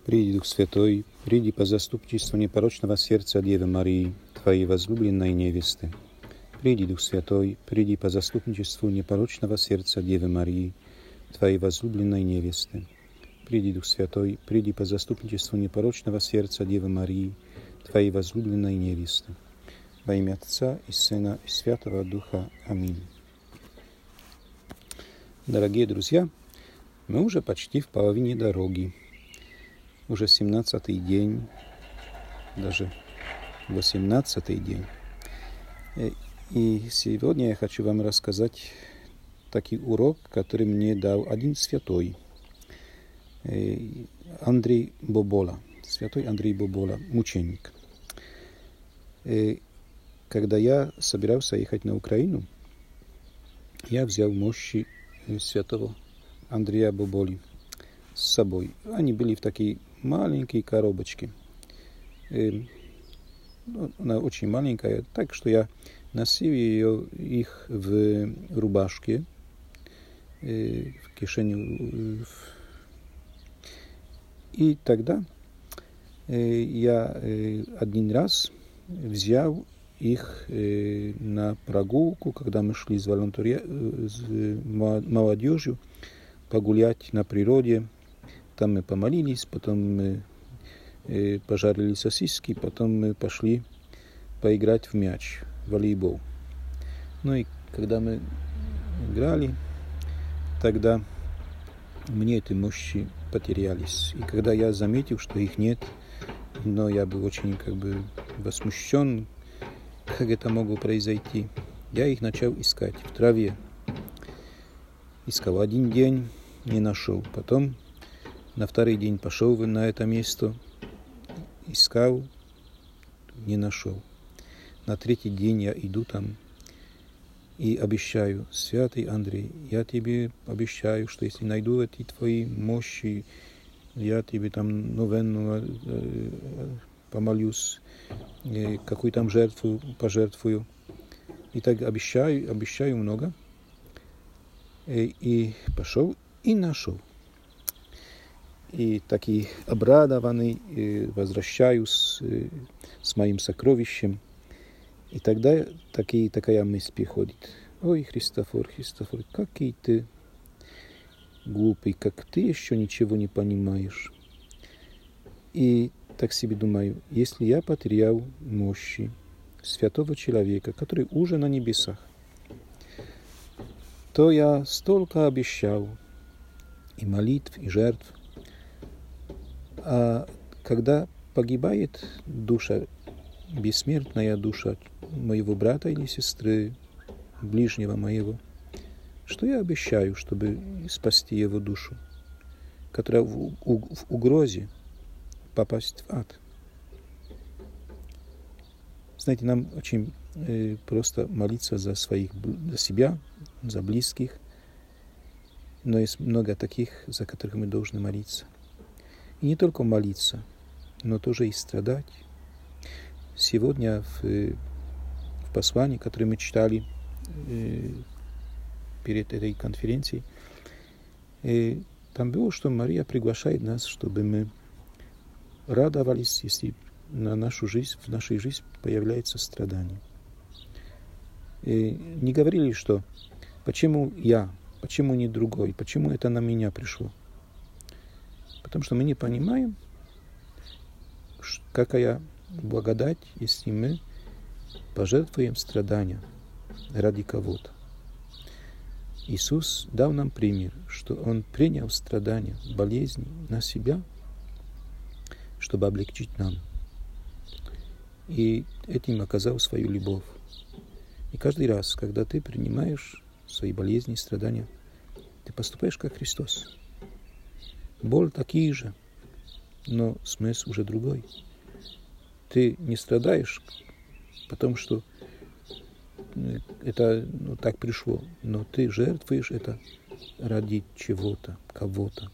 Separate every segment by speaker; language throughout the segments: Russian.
Speaker 1: Приди, Дух Святой, приди по заступничеству непорочного сердца Девы Марии, Твоей возлюбленной невесты. Приди, Дух Святой, приди по заступничеству непорочного сердца Девы Марии, Твоей возлюбленной невесты. Приди, Дух Святой, приди по заступничеству непорочного сердца Девы Марии, Твоей возлюбленной невесты. Во имя Отца и Сына и Святого Духа. Аминь. Дорогие друзья, мы уже почти в половине дороги. Уже 17-й день, даже 18-й день. И сегодня я хочу вам рассказать такой урок, который мне дал один святой, Андрей Бобола, святой Андрей Бобола, мученик. Когда я собирался ехать на Украину, я взял мощи святого Андрея Боболи с собой. Они были в такой маленькой коробочке. Она очень маленькая, так что я носил их в рубашке, в кишени. И тогда я один раз взял их на прогулку, когда мы шли с молодежью погулять на природе. Там мы помолились, потом мы пожарили сосиски, потом мы пошли поиграть в мяч, в волейбол. Ну и когда мы играли, тогда мне эти мощи потерялись. И когда я заметил, что их нет, но я был очень возмущен, как это могло произойти, я их начал искать в траве. Искал один день, не нашел. Потом на второй день пошел на это место, искал, не нашел. На третий день я иду там и обещаю: святый Андрей, я тебе обещаю, что если найду эти твои мощи, я тебе там новенну помолюсь, какую там жертву пожертвую. И так обещаю много. И пошел и нашел. И такой обрадованный возвращаюсь с моим сокровищем. И тогда такая мысль приходит: ой, Христофор, какой ты глупый, как ты еще ничего не понимаешь. И так себе думаю, если я потерял мощи святого человека, который уже на небесах, то я столько обещал и молитв, и жертв. А когда погибает душа, бессмертная душа моего брата или сестры, ближнего моего, что я обещаю, чтобы спасти его душу, которая в угрозе попасть в ад? Знаете, нам очень просто молиться за себя, за близких, но есть много таких, за которых мы должны молиться. И не только молиться, но тоже и страдать. Сегодня в послании, которое мы читали перед этой конференцией, там было, что Мария приглашает нас, чтобы мы радовались, если в нашей жизни появляется страдание. И не говорили, что почему я, почему не другой, почему это на меня пришло. Потому что мы не понимаем, какая благодать, если мы пожертвуем страдания ради кого-то. Иисус дал нам пример, что Он принял страдания, болезни на себя, чтобы облегчить нам. И этим оказал свою любовь. И каждый раз, когда ты принимаешь свои болезни, страдания, ты поступаешь как Христос. Боль такие же, но смысл уже другой. Ты не страдаешь, потому что это так пришло, но ты жертвуешь это ради чего-то, кого-то.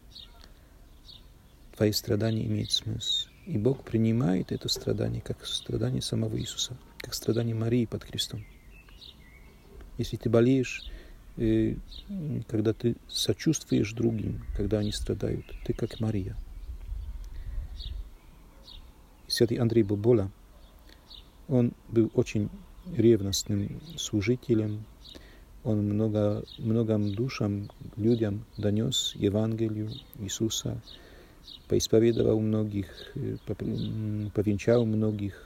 Speaker 1: Твои страдания имеют смысл. И Бог принимает это страдание как страдание самого Иисуса, как страдание Марии под крестом. Если ты болеешь, когда ты сочувствуешь другим, когда они страдают, ты как Мария. святый Андрей Бобола, он был очень ревностным служителем, он многим душам, людям донес Евангелию Иисуса, поисповедовал многих, повенчал многих,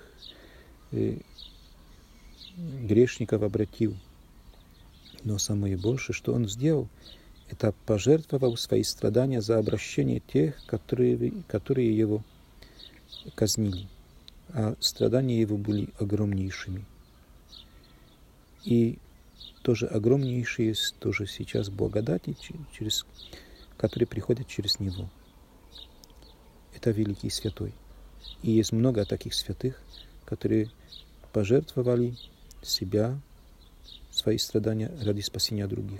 Speaker 1: грешников обратил. Но самое большее, что он сделал, это пожертвовал свои страдания за обращение тех, которые его казнили. А страдания его были огромнейшими. И тоже огромнейшие, тоже сейчас благодати, которые приходят через него. Это великий святой. И есть много таких святых, которые пожертвовали себя, свои страдания ради спасения других.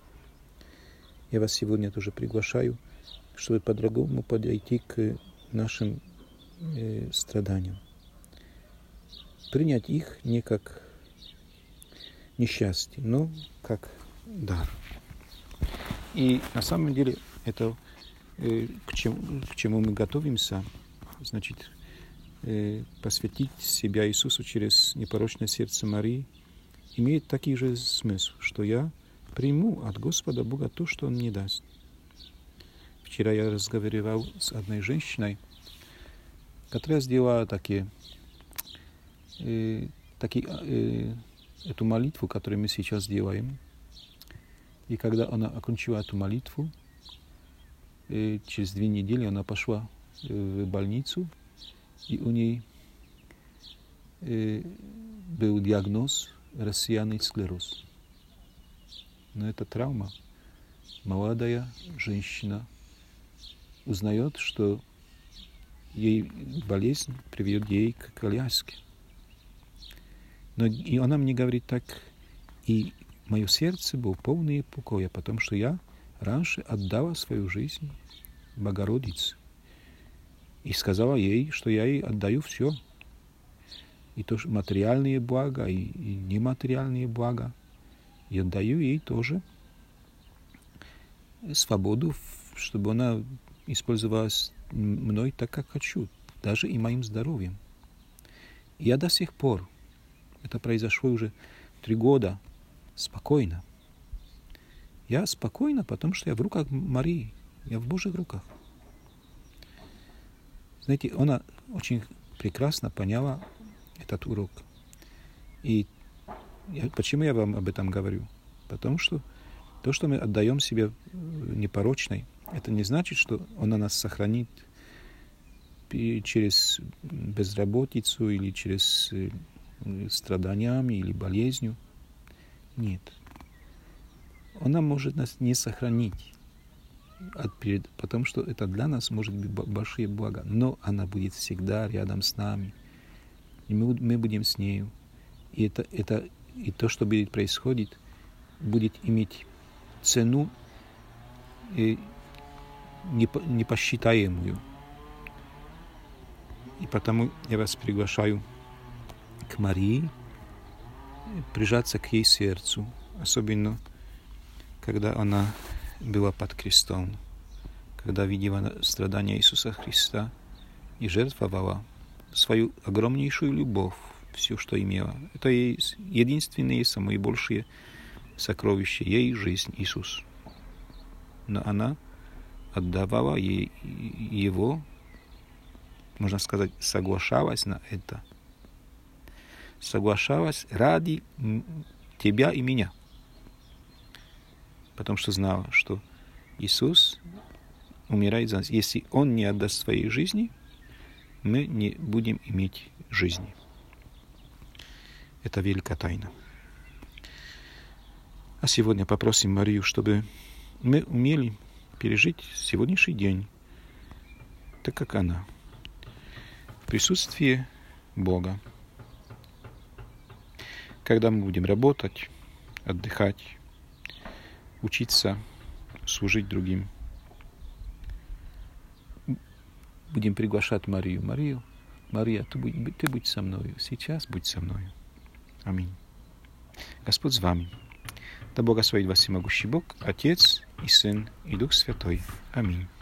Speaker 1: Я вас сегодня тоже приглашаю, чтобы по-другому подойти к нашим страданиям. Принять их не как несчастье, но как дар. И на самом деле это к чему мы готовимся, значит, посвятить себя Иисусу через непорочное сердце Марии, имеет такой же смысл, что я приму от Господа Бога то, что Он мне даст. Вчера я разговаривал с одной женщиной, которая сделала эту молитву, которую мы сейчас делаем. И когда она окончила эту молитву, через 2 недели она пошла в больницу, и у ней был диагноз рассеянный склероз. Но это травма. Молодая женщина узнает, что ей болезнь приведет ей к коляске. Но и она мне говорит так, и мое сердце было полное покоя, потому что я раньше отдала свою жизнь Богородице и сказала ей, что я ей отдаю все. И то, что материальные блага, и нематериальные блага. И отдаю ей тоже свободу, чтобы она использовалась мной так, как хочу, даже и моим здоровьем. И я до сих пор, это произошло уже 3 года, спокойно. Я спокойно, потому что я в руках Марии, я в Божьих руках. Знаете, она очень прекрасно поняла этот урок. И почему я вам об этом говорю? Потому что то, что мы отдаем себе непорочной, это не значит, что она нас сохранит через безработицу или через страданиями или болезнью. Нет. Она может нас не сохранить, потому что это для нас может быть большие блага, но она будет всегда рядом с нами. И мы будем с нею. И то, что будет происходить, будет иметь цену непосчитаемую. И потому я вас приглашаю к Марии, прижаться к ей сердцу, особенно когда она была под крестом, когда видела страдания Иисуса Христа и жертвовала свою огромнейшую любовь, все, что имела. Это ей единственное, самое большее сокровище, ей жизнь Иисус. Но она отдавала ей Его, можно сказать, соглашалась на это. Соглашалась ради тебя и меня. Потому что знала, что Иисус умирает за нас. Если Он не отдаст своей жизни, мы не будем иметь жизни. Это великая тайна. А сегодня попросим Марию, чтобы мы умели пережить сегодняшний день, так как она, в присутствии Бога. Когда мы будем работать, отдыхать, учиться, служить другим, будем приглашать Марию. Мария, ты будь со мною. Сейчас будь со мною. Аминь. Господь с вами. Да благословит вас всемогущий Бог, Отец и Сын и Дух Святой. Аминь.